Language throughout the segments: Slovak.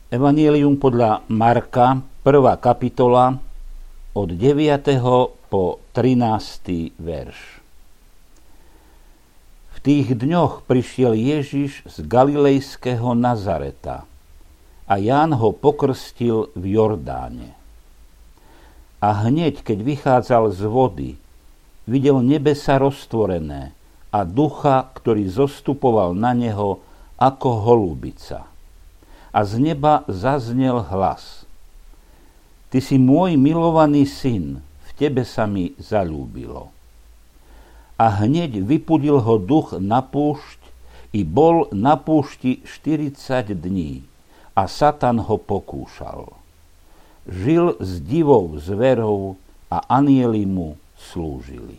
Evangelium podľa Marka, 1. kapitola, od 9. po 13. verš. V tých dňoch prišiel Ježiš z galilejského Nazareta a Ján ho pokrstil v Jordáne. A hneď, keď vychádzal z vody, videl nebesa roztvorené a ducha, ktorý zostupoval na neho ako holubica. A z neba zaznel hlas: Ty si môj milovaný syn, v tebe sa mi zaľúbilo. A hneď vypudil ho duch na púšť i bol na púšti 40 dní a Satan ho pokúšal. Žil s divou zverou a anjeli mu slúžili.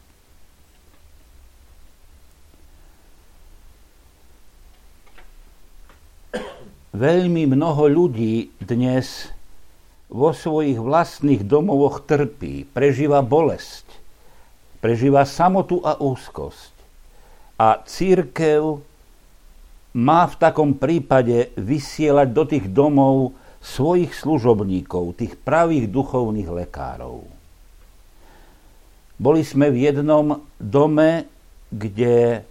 Veľmi mnoho ľudí dnes vo svojich vlastných domovoch trpí, prežíva bolesť, prežíva samotu a úzkosť. A cirkev má v takom prípade vysielať do tých domov svojich služobníkov, tých pravých duchovných lekárov. Boli sme v jednom dome, kde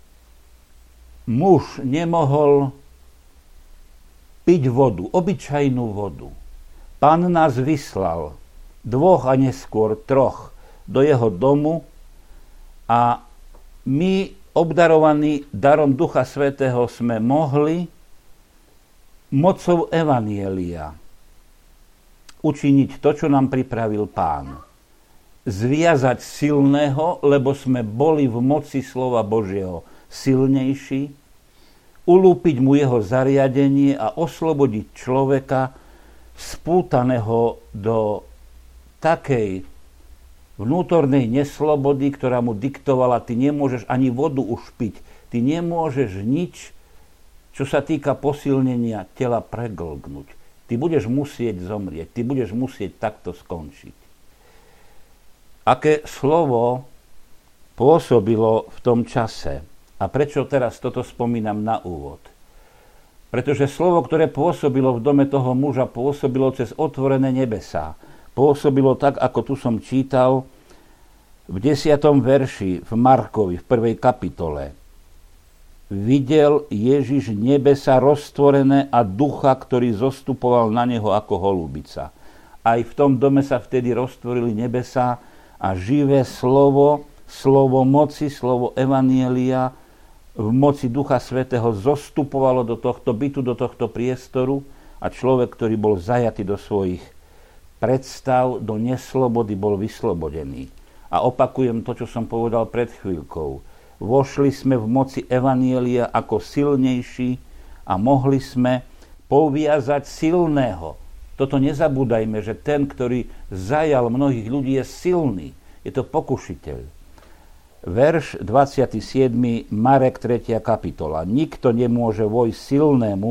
muž nemohol piť vodu, obyčajnú vodu. Pán nás vyslal, 2 a neskôr 3, do jeho domu a my, obdarovaní darom Ducha Svätého, sme mohli mocou Evanjelia učiniť to, čo nám pripravil Pán. Zviazať silného, lebo sme boli v moci slova Božieho silnejší, ulúpiť mu jeho zariadenie a oslobodiť človeka spútaného do takej vnútornej neslobody, ktorá mu diktovala: ty nemôžeš ani vodu už piť, ty nemôžeš nič, čo sa týka posilnenia tela, preglgnúť. Ty budeš musieť zomrieť, ty budeš musieť takto skončiť. Aké slovo pôsobilo v tom čase? A prečo teraz toto spomínam na úvod? Pretože slovo, ktoré pôsobilo v dome toho muža, pôsobilo cez otvorené nebesá. Pôsobilo tak, ako tu som čítal v 10. verši v Markovi, v 1. kapitole. Videl Ježiš nebesa roztvorené a ducha, ktorý zostupoval na neho ako holubica. Aj v tom dome sa vtedy roztvorili nebesá a živé slovo, slovo moci, slovo Evanjelia v moci Ducha Svätého zostupovalo do tohto bytu, do tohto priestoru a človek, ktorý bol zajatý do svojich predstav, do neslobody, bol vyslobodený. A opakujem to, čo som povedal pred chvíľkou. Vošli sme v moci Evanjelia ako silnejší a mohli sme poviazať silného. Toto nezabúdajme, že ten, ktorý zajal mnohých ľudí, je silný. Je to pokušiteľ. Verš 27. Marek 3. kapitola. Nikto nemôže vojsť silnému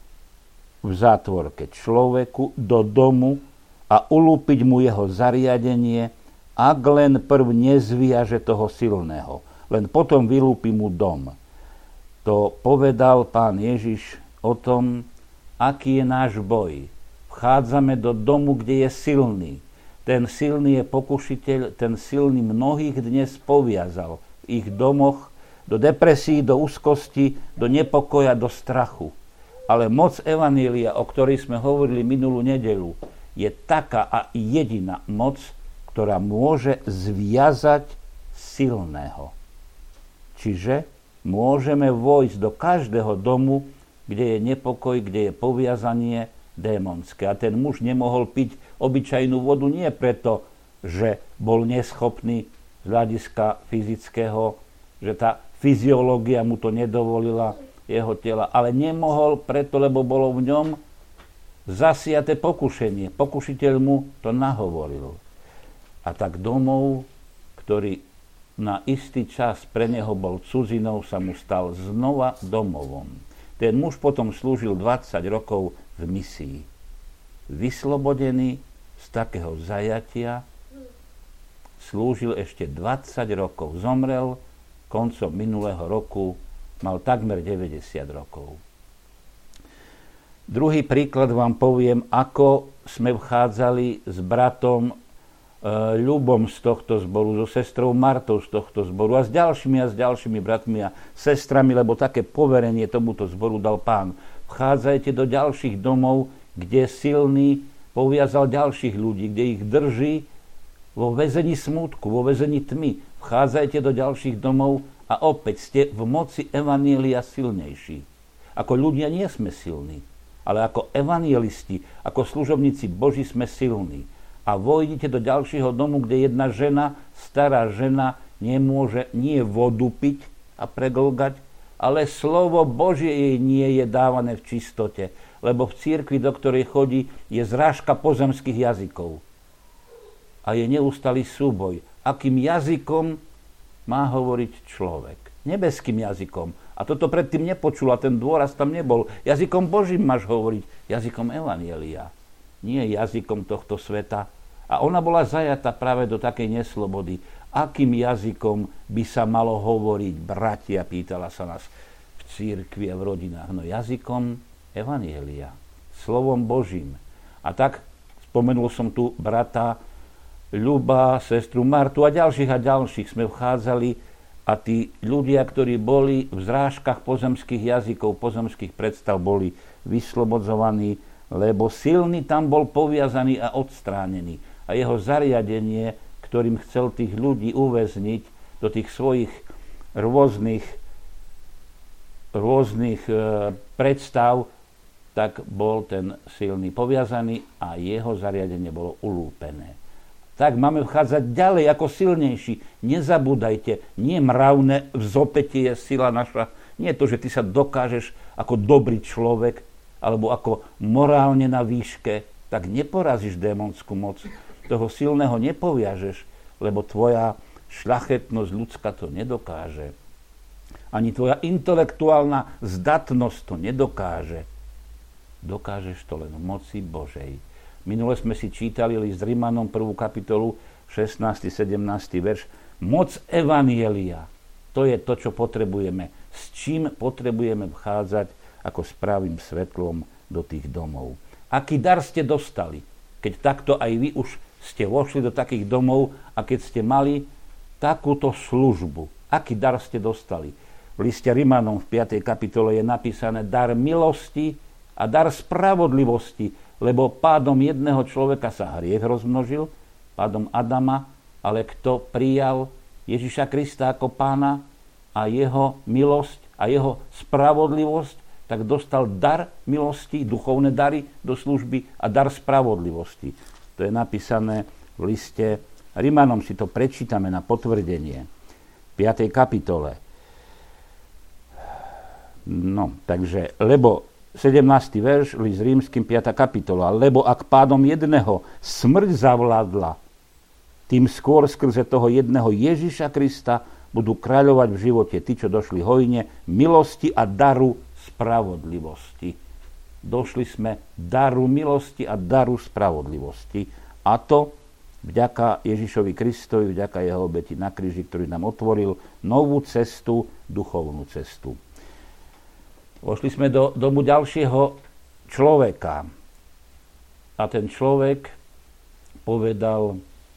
v zátvorke človeku do domu a ulúpiť mu jeho zariadenie, ak len prv nezviaže toho silného. Len potom vylúpi mu dom. To povedal Pán Ježiš o tom, aký je náš boj. Vchádzame do domu, kde je silný. Ten silný je pokušiteľ, ten silný mnohých dnes poviazal v ich domoch do depresií, do úzkosti, do nepokoja, do strachu. Ale moc Evanjelia, o ktorej sme hovorili minulú nedeľu, je taká a jediná moc, ktorá môže zviazať silného. Čiže môžeme vojsť do každého domu, kde je nepokoj, kde je poviazanie démonské. A ten muž nemohol piť obyčajnú vodu nie preto, že bol neschopný z hľadiska fyzického, že tá fyziológia mu to nedovolila, jeho tela, ale nemohol preto, lebo bolo v ňom zasiate pokušenie. Pokušiteľ mu to nahovoril. A tak domov, ktorý na istý čas pre neho bol cudzinou, sa mu stal znova domovom. Ten muž potom slúžil 20 rokov v misii. Vyslobodený z takého zajatia, slúžil ešte 20 rokov. Zomrel koncom minulého roku, mal takmer 90 rokov. Druhý príklad vám poviem, ako sme vchádzali s bratom Ľubom z tohto zboru, so sestrou Martou z tohto zboru a s ďalšími bratmi a sestrami, lebo také poverenie tomuto zboru dal Pán. Vchádzajte do ďalších domov, kde silný poviazal ďalších ľudí, kde ich drží vo väzení smútku, vo väzení tmy. Vchádzajte do ďalších domov a opäť ste v moci evanjelia silnejší. Ako ľudia nie sme silní, ale ako evanjelisti, ako služobníci Boží sme silní. A vojdite do ďalšieho domu, kde jedna žena, stará žena, nemôže nie vodu piť a preglgať, ale slovo Božie jej nie je dávané v čistote, lebo v cirkvi, do ktorej chodí, je zrážka pozemských jazykov. A je neustály súboj. Akým jazykom má hovoriť človek? Nebeským jazykom. A toto predtým nepočul a ten dôraz tam nebol. Jazykom Božím máš hovoriť, jazykom evanjelia. Nie jazykom tohto sveta. A ona bola zajatá práve do takej neslobody. Akým jazykom by sa malo hovoriť, bratia, pýtala sa nás v cirkvi a v rodinách. No jazykom evanjelia, slovom Božím. A tak spomenul som tu brata Ľuba, sestru Martu a ďalších sme vchádzali a tí ľudia, ktorí boli v zrážkach pozemských jazykov, pozemských predstav, boli vyslobodzovaní, lebo silný tam bol poviazaný a odstránený. A jeho zariadenie, ktorým chcel tých ľudí uväzniť do tých svojich rôznych predstav, tak bol ten silný poviazaný a jeho zariadenie bolo ulúpené. Tak máme vchádzať ďalej ako silnejší. Nezabúdajte, nie mravné vzopätie je sila naša, nie to, že ty sa dokážeš ako dobrý človek alebo ako morálne na výške, tak neporazíš démonskú moc. Toho silného nepoviažeš, lebo tvoja šľachetnosť ľudská to nedokáže. Ani tvoja intelektuálna zdatnosť to nedokáže. Dokážeš to len v moci Božej. Minule sme si čítali list Rimanom 1. kapitolu 16. 17. verš. Moc evanjelia. To je to, čo potrebujeme. S čím potrebujeme vchádzať ako s pravým svetlom do tých domov. Aký dar ste dostali, keď takto aj vy už ste vošli do takých domov a keď ste mali takúto službu. Aký dar ste dostali? V liste Rimanom v 5. kapitole je napísané dar milosti a dar spravodlivosti, lebo pádom jedného človeka sa hriech rozmnožil, pádom Adama, ale kto prijal Ježiša Krista ako pána a jeho milosť a jeho spravodlivosť, tak dostal dar milosti, duchovné dary do služby a dar spravodlivosti. To je napísané v liste Rimanom, si to prečítame na potvrdenie. V 5. kapitole. No, takže, lebo 17. verš, list Rímskym, 5. kapitola. Lebo ak pádom jedného smrť zavládla, tým skôr skrze toho jedného Ježiša Krista budú kráľovať v živote tí, čo došli hojne milosti a daru spravodlivosti. Došli sme daru milosti a daru spravodlivosti. A to vďaka Ježišovi Kristovi, vďaka jeho obeti na kríži, ktorý nám otvoril novú cestu, duchovnú cestu. Vošli sme do domu ďalšieho človeka. A ten človek povedal,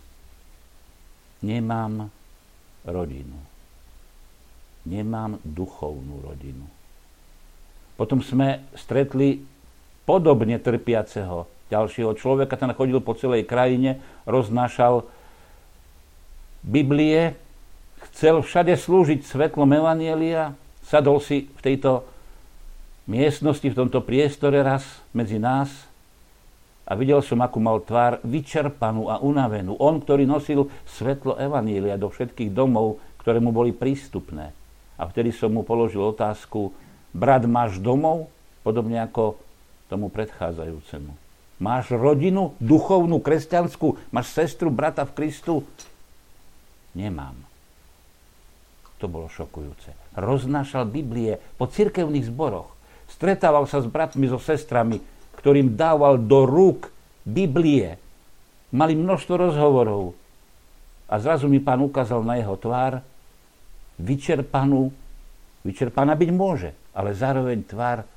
nemám rodinu. Nemám duchovnú rodinu. Potom sme stretli podobne trpiaceho ďalšieho človeka. Ten chodil po celej krajine, roznášal Biblie, chcel všade slúžiť svetlom evanjelia, sadol si v tejto miestnosti, v tomto priestore raz medzi nás a videl som, akú mal tvár vyčerpanú a unavenú. On, ktorý nosil svetlo evanjelia do všetkých domov, ktoré mu boli prístupné. A vtedy som mu položil otázku, brat, máš domov? Podobne ako tomu predchádzajúcemu. Máš rodinu, duchovnú, kresťanskú? Máš sestru, brata v Kristu? Nemám. To bolo šokujúce. Roznášal Biblie po cirkevných zboroch. Stretával sa s bratmi, so sestrami, ktorým dával do rúk Biblie. Mali množstvo rozhovorov. A zrazu mi Pán ukázal na jeho tvár vyčerpaná byť môže, ale zároveň tvár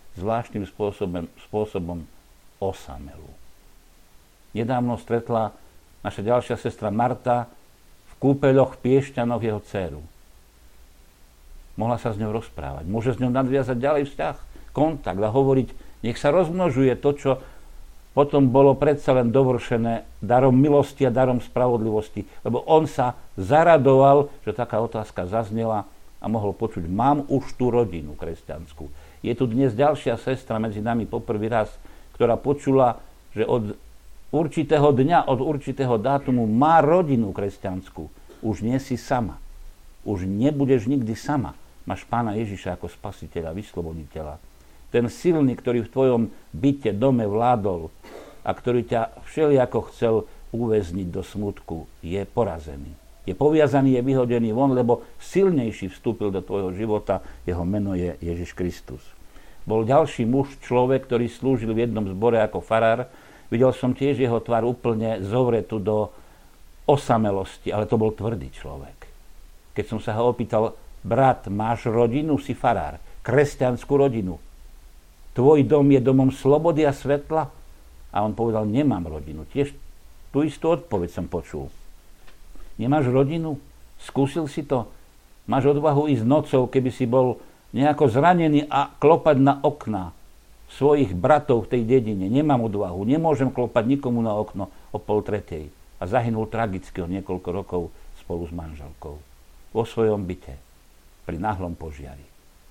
zvláštnym spôsobom osamelú. Nedávno stretla naša ďalšia sestra Marta v kúpeľoch v Piešťanoch jeho dcéru. Mohla sa s ňou rozprávať. Môže s ňou nadviazať ďalej vzťah, kontakt a hovoriť, nech sa rozmnožuje to, čo potom bolo predsa len dovršené darom milosti a darom spravodlivosti. Lebo on sa zaradoval, že taká otázka zaznela a mohol počuť, mám už tú rodinu kresťanskú. Je tu dnes ďalšia sestra medzi nami poprvý raz, ktorá počula, že od určitého dňa, od určitého dátumu má rodinu kresťanskú. Už nie si sama. Už nebudeš nikdy sama. Máš Pána Ježiša ako spasiteľa, vysloboditeľa. Ten silný, ktorý v tvojom byte, dome vládol a ktorý ťa všelijako chcel uväzniť do smutku, je porazený. Je poviazaný, je vyhodený von, lebo silnejší vstúpil do tvojho života. Jeho meno je Ježiš Kristus. Bol ďalší muž, človek, ktorý slúžil v jednom zbore ako farár. Videl som tiež jeho tvár úplne zovretú do osamelosti, ale to bol tvrdý človek. Keď som sa ho opýtal, brat, máš rodinu, si farár, kresťanskú rodinu. Tvoj dom je domom slobody a svetla? A on povedal, nemám rodinu. Tiež tú istú odpoveď som počul. Nemáš rodinu? Skúsil si to? Máš odvahu ísť nocou, keby si bol nejako zranený a klopať na okná svojich bratov v tej dedine? Nemám odvahu, nemôžem klopať nikomu na okno o 2:30. A zahynul tragicky o niekoľko rokov spolu s manželkou. Vo svojom byte, pri náhlom požiari.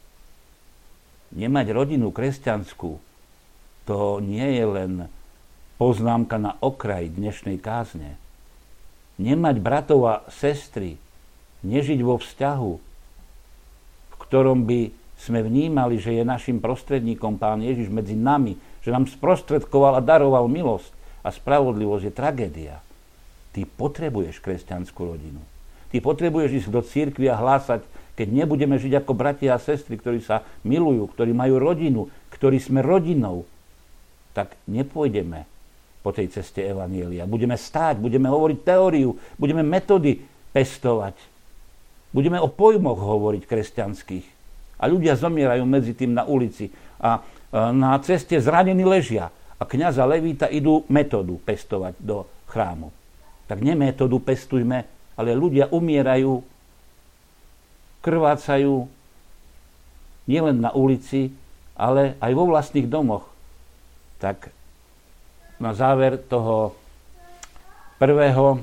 Nemať rodinu kresťanskú, to nie je len poznámka na okraj dnešnej kázne. Nemať bratov a sestry, nežiť vo vzťahu, v ktorom by sme vnímali, že je našim prostredníkom Pán Ježiš medzi nami, že nám sprostredkoval a daroval milosť a spravodlivosť, je tragédia. Ty potrebuješ kresťanskú rodinu. Ty potrebuješ ísť do cirkvi a hlásať, keď nebudeme žiť ako bratia a sestry, ktorí sa milujú, ktorí majú rodinu, ktorí sme rodinou, tak nepôjdeme po tej ceste evanjelia. Budeme stáť, budeme hovoriť teóriu, budeme metódy pestovať. Budeme o pojmoch hovoriť kresťanských. A ľudia zomierajú medzi tým na ulici a na ceste zranení ležia. A kňaz a levíta idú metódu pestovať do chrámu. Tak nie metódu pestujme, ale ľudia umierajú, krvácajú nielen na ulici, ale aj vo vlastných domoch. Tak na záver toho prvého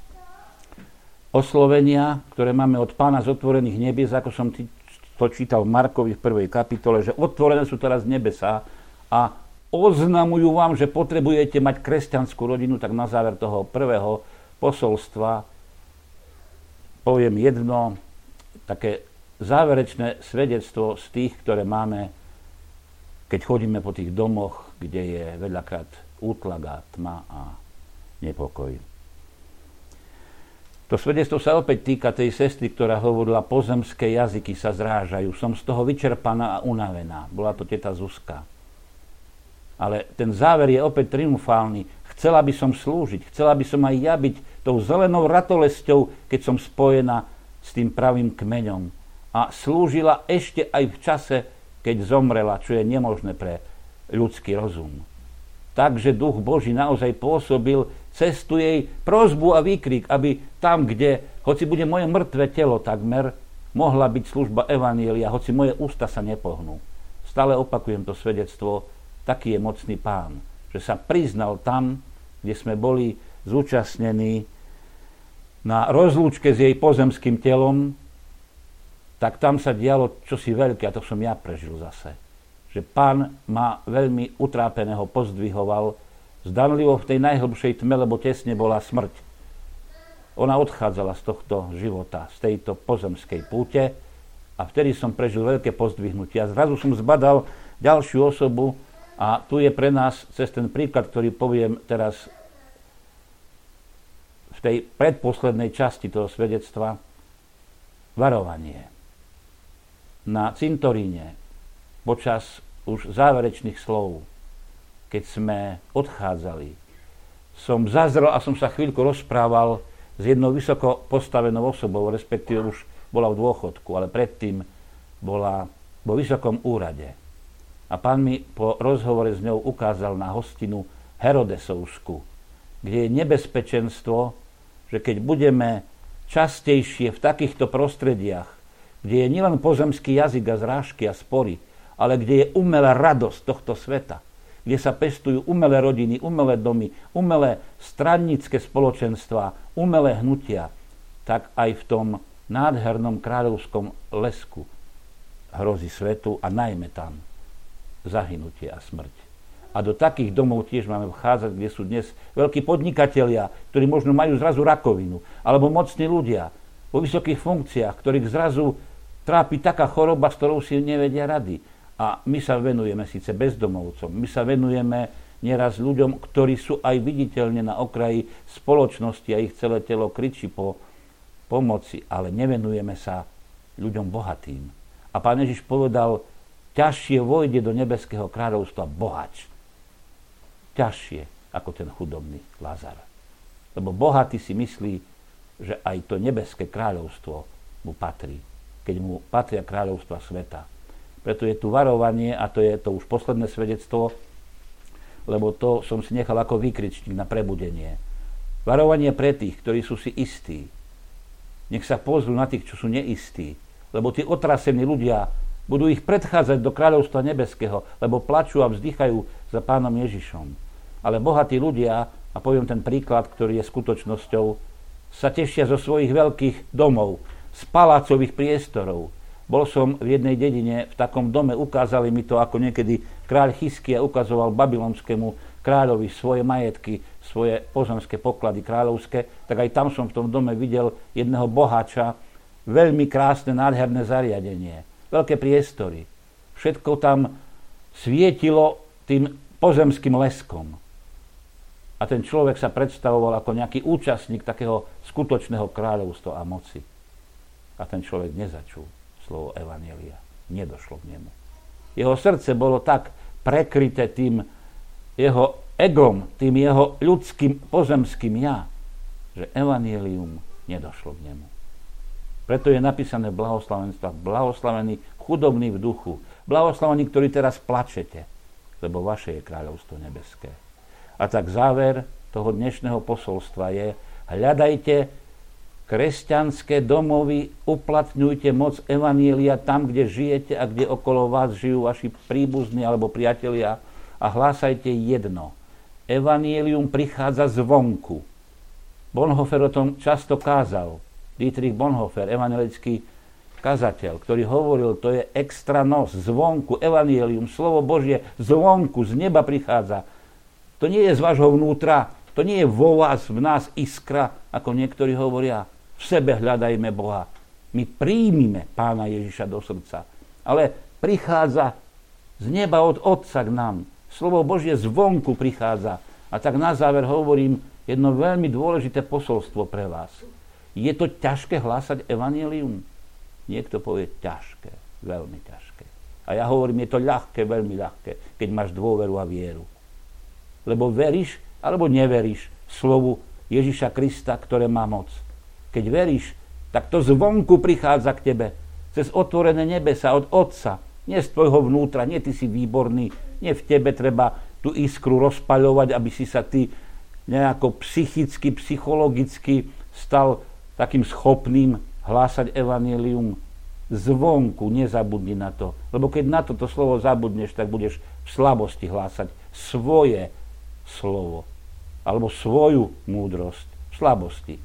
oslovenia, ktoré máme od Pána z otvorených nebies, ako som to čítal v Markovi v 1. kapitole, že otvorené sú teraz nebesá a oznamujú vám, že potrebujete mať kresťanskú rodinu, tak na záver toho prvého posolstva poviem jedno také záverečné svedectvo z tých, ktoré máme, keď chodíme po tých domoch, kde je veľakrát útlak a tma a nepokoj. To svedectvo sa opäť týka tej sestry, ktorá hovorila, pozemské jazyky sa zrážajú, som z toho vyčerpaná a unavená. Bola to teta Zuzka. Ale ten záver je opäť triumfálny. Chcela by som slúžiť, chcela by som aj ja byť tou zelenou ratolesťou, keď som spojená s tým pravým kmeňom. A slúžila ešte aj v čase, keď zomrela, čo je nemožné pre ľudský rozum. Takže Duch Boží naozaj pôsobil cez tú jej prosbu a výkrik, aby tam, kde, hoci bude moje mŕtve telo takmer, mohla byť služba evanjelia, hoci moje ústa sa nepohnú. Stále opakujem to svedectvo, taký je mocný Pán, že sa priznal tam, kde sme boli zúčastnení na rozlúčke s jej pozemským telom, tak tam sa dialo čosi veľké, a to som ja prežil zase. Že Pán ma veľmi utrápeného pozdvihoval, zdanlivo v tej najhlbšej tme, lebo tesne bola smrť. Ona odchádzala z tohto života, z tejto pozemskej púte a vtedy som prežil veľké pozdvihnutie. A zrazu som zbadal ďalšiu osobu a tu je pre nás cez ten príklad, ktorý poviem teraz v tej predposlednej časti toho svedectva, varovanie. Na cintoríne počas už záverečných slov, keď sme odchádzali, som zazrel a som sa chvíľku rozprával s jednou vysoko postavenou osobou, respektíve už bola v dôchodku, ale predtým bola vo vysokom úrade. A A Pán mi po rozhovore s ňou ukázal na hostinu Herodesovsku, kde je nebezpečenstvo, že keď budeme častejšie v takýchto prostrediach, kde je nielen pozemský jazyk a zrážky a spory, ale kde je umelá radosť tohto sveta, kde sa pestujú umelé rodiny, umelé domy, umelé strannícke spoločenstvá, umelé hnutia, tak aj v tom nádhernom kráľovskom lesku hrozí svetu a najmä tam zahynutie a smrť. A do takých domov tiež máme vchádzať, kde sú dnes veľkí podnikatelia, ktorí možno majú zrazu rakovinu, alebo mocní ľudia vo vysokých funkciách, ktorých zrazu trápi taká choroba, s ktorou si nevedia rady. A my sa venujeme síce bezdomovcom, my sa venujeme nieraz ľuďom, ktorí sú aj viditeľne na okraji spoločnosti a ich celé telo kričí po pomoci, ale nevenujeme sa ľuďom bohatým. A Pán Ježiš povedal, ťažšie vojde do nebeského kráľovstva bohač. Ťažšie ako ten chudobný Lazar. Lebo bohatý si myslí, že aj to nebeské kráľovstvo mu patrí, keď mu patria kráľovstva sveta. Preto je tu varovanie, a to je to už posledné svedectvo, lebo to som si nechal ako výkričník na prebudenie. Varovanie pre tých, ktorí sú si istí. Nech sa pozrú na tých, čo sú neistí, lebo tí otrasení ľudia budú ich predchádzať do kráľovstva nebeského, lebo plačú a vzdychajú za Pánom Ježišom. Ale bohatí ľudia, a poviem ten príklad, ktorý je skutočnosťou, sa tešia zo svojich veľkých domov, z palácových priestorov. Bol som v jednej dedine, v takom dome, ukázali mi to, ako niekedy kráľ Chyskia ukazoval babylonskému kráľovi svoje majetky, svoje pozemské poklady kráľovské, tak aj tam som v tom dome videl jedného boháča, veľmi krásne, nádherné zariadenie, veľké priestory. Všetko tam svietilo tým pozemským leskom. A ten človek sa predstavoval ako nejaký účastník takého skutočného kráľovstva a moci. A ten človek nezačul slovo evanjelia. Nedošlo k nemu. Jeho srdce bolo tak prekryté tým jeho egom, tým jeho ľudským pozemským ja, že evanjelium nedošlo k nemu. Preto je napísané v blahoslavenstvách: blahoslavení chudobní v duchu, blahoslavení, ktorí teraz plačete, lebo vaše je kráľovstvo nebeské. A tak záver toho dnešného posolstva je: hľadajte kresťanské domovy, uplatňujte moc evanjelia tam, kde žijete a kde okolo vás žijú vaši príbuzní alebo priatelia, a hlásajte jedno: evanjelium prichádza zvonku. Bonhoeffer o tom často kázal. Dietrich Bonhoeffer, evanjelický kazateľ, ktorý hovoril, to je extra nos, zvonku, evanjelium, slovo Božie zvonku, z neba prichádza. To nie je z vášho vnútra, to nie je vo vás, v nás iskra, ako niektorí hovoria. V sebe hľadajme Boha. My príjmime Pána Ježiša do srdca. Ale prichádza z neba od Otca k nám. Slovo Božie zvonku prichádza. A tak na záver hovorím jedno veľmi dôležité posolstvo pre vás. Je to ťažké hlásať evanjelium? Niekto povie ťažké, veľmi ťažké. A ja hovorím, je to ľahké, veľmi ľahké, keď máš dôveru a vieru. Lebo veríš alebo neveríš slovu Ježiša Krista, ktoré má moc. Keď veríš, tak to zvonku prichádza k tebe. Cez otvorené nebesa od Otca. Nie z tvojho vnútra, nie ty si výborný. Nie v tebe treba tú iskru rozpaľovať, aby si sa ty nejako psychicky, psychologicky stal takým schopným hlásať evanjelium zvonku. Nezabudni na to. Lebo keď na toto slovo zabudneš, tak budeš v slabosti hlásať svoje slovo. Alebo svoju múdrosť v slabosti.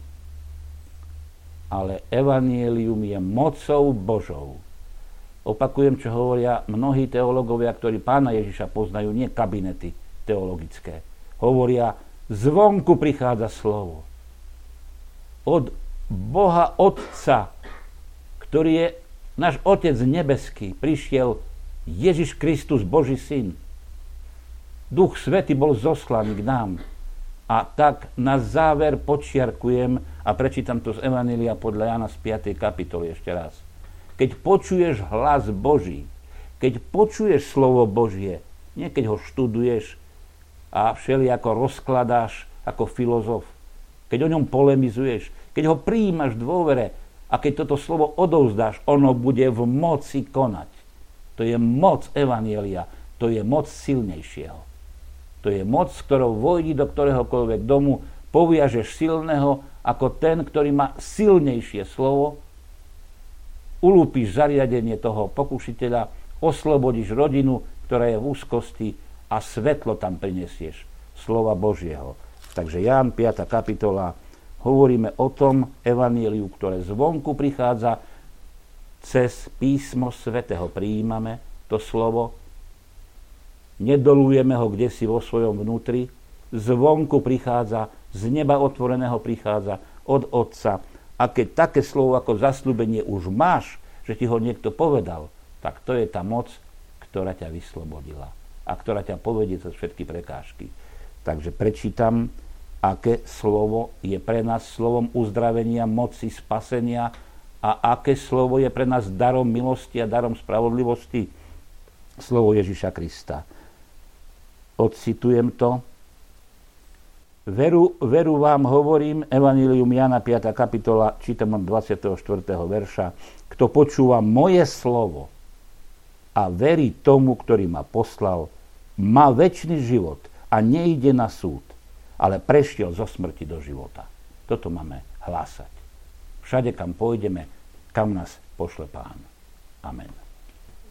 Ale evanjelium je mocou Božou. Opakujem, čo hovoria mnohí teológovia, ktorí Pána Ježiša poznajú, nie kabinety teologické. Hovoria, zvonku prichádza slovo. Od Boha Otca, ktorý je náš Otec nebeský, prišiel Ježiš Kristus, Boží syn. Duch Svätý bol zoslaný k nám. A tak na záver podčiarkujem a prečítam to z Evanjelia podľa Jana z 5. kapitoly ešte raz. Keď počuješ hlas Boží, keď počuješ slovo Božie, nie keď ho študuješ a všelijako rozkladáš ako filozof, keď o ňom polemizuješ, keď ho prijímaš v dôvere a keď toto slovo odovzdáš, ono bude v moci konať. To je moc evanjelia. To je moc silnejšieho. To je moc, ktorou vojdi do ktoréhokoľvek domu, poviažeš silného ako ten, ktorý má silnejšie slovo, ulúpiš zariadenie toho pokušiteľa, oslobodíš rodinu, ktorá je v úzkosti a svetlo tam prinesieš slova Božieho. Takže Ján 5. kapitola, hovoríme o tom evanjeliu, ktoré zvonku prichádza, cez písmo svätého prijímame to slovo, nedolujeme ho kdesi vo svojom vnútri, zvonku prichádza, z neba otvoreného prichádza od Otca. A keď také slovo ako zasľúbenie už máš, že ti ho niekto povedal, tak to je tá moc, ktorá ťa vyslobodila a ktorá ťa povedie cez všetky prekážky. Takže prečítam, aké slovo je pre nás slovom uzdravenia, moci, spasenia a aké slovo je pre nás darom milosti a darom spravodlivosti. Slovo Ježiša Krista. Odcitujem to. Veru vám hovorím, Evanjelium Jána 5. kapitola, čítam od 24. verša. Kto počúva moje slovo a verí tomu, ktorý ma poslal, má večný život a nejde na súd, ale prešiel zo smrti do života. Toto máme hlásať. Všade, kam pôjdeme, kam nás pošle Pán. Amen.